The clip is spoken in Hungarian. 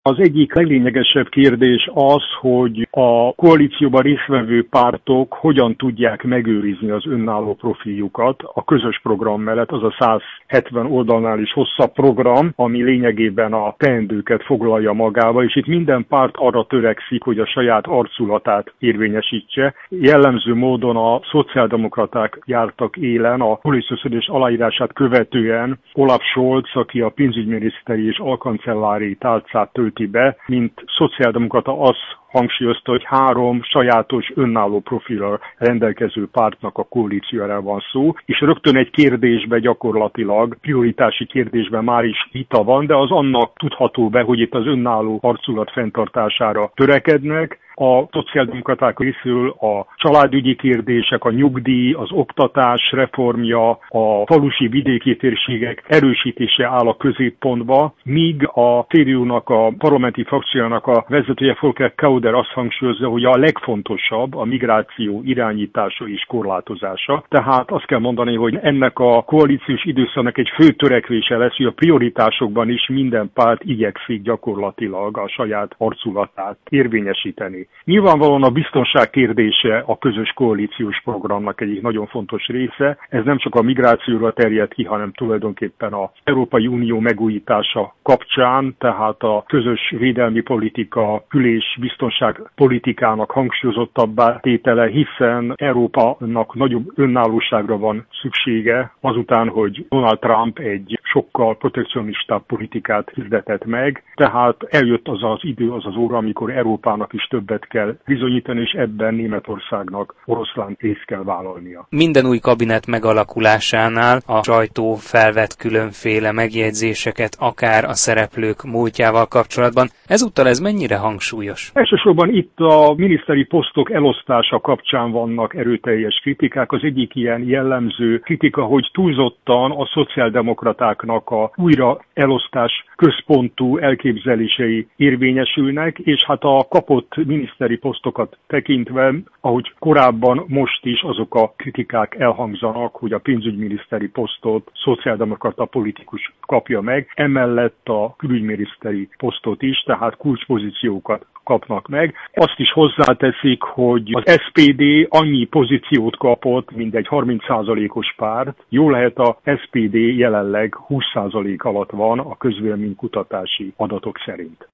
Az egyik leglényegesebb kérdés az, hogy a koalícióban résztvevő pártok hogyan tudják megőrizni az önálló profiljukat a közös program mellett, az a 170 oldalnál is hosszabb program, ami lényegében a teendőket foglalja magába, és itt minden párt arra törekszik, hogy a saját arculatát érvényesítse. Jellemző módon a szociáldemokraták jártak élen a koalíciószerződés aláírását követően Olaf Scholz, aki a pénzügyminiszteri és alkancellári tálcát tölti be, mint szociáldemokrata azt hangsúlyozta, hogy 3 sajátos önálló profilra rendelkező pártnak a koalíciójára van szó, és rögtön egy kérdésben gyakorlatilag, prioritási kérdésben már is vita van, de az annak tudható be, hogy itt az önálló arculat fenntartására törekednek. A szociáldemokraták részéről a családügyi kérdések, a nyugdíj, az oktatás reformja, a falusi vidéki térségek erősítése áll a középpontba, míg a CDU-nak, a parlamenti frakciójának a vezetője Volker Kauder azt hangsúlyozza, hogy a legfontosabb a migráció irányítása és korlátozása. Tehát azt kell mondani, hogy ennek a koalíciós időszaknak egy fő törekvése lesz, hogy a prioritásokban is minden párt igyekszik gyakorlatilag a saját arculatát érvényesíteni. Nyilvánvalóan a biztonság kérdése a közös koalíciós programnak egyik nagyon fontos része. Ez nem csak a migrációra terjed ki, hanem tulajdonképpen az Európai Unió megújítása kapcsán, tehát a közös védelmi politika, kül- és biztonságpolitikának hangsúlyozottabbá tétele, hiszen Európának nagyobb önállóságra van szüksége azután, hogy Donald Trump egy sokkal protekcionistább politikát hirdetett meg, tehát eljött az az idő, az az óra, amikor Európának is többet kell bizonyítani, és ebben Németországnak oroszlán részt kell vállalnia. Minden új kabinet megalakulásánál a sajtó felvett különféle megjegyzéseket, akár a szereplők múltjával kapcsolatban. Ezúttal ez mennyire hangsúlyos? Elsősorban itt a miniszteri posztok elosztása kapcsán vannak erőteljes kritikák. Az egyik ilyen jellemző kritika, hogy túlzottan a szociáldemokratáknak a újraelosztás központú elképzelései érvényesülnek, és hát a kapott miniszteri posztokat tekintve, ahogy korábban most is azok a kritikák elhangzanak, hogy a pénzügyminiszteri posztot szociáldemokrata politikus kapja meg, emellett a külügyminiszteri posztot is, tehát kulcspozíciókat kapnak meg. Azt is hozzáteszik, hogy az SPD annyi pozíciót kapott, mint egy 30%-os párt. Jó lehet, a SPD jelenleg 20% alatt van a közvéleménykutatási adatok szerint.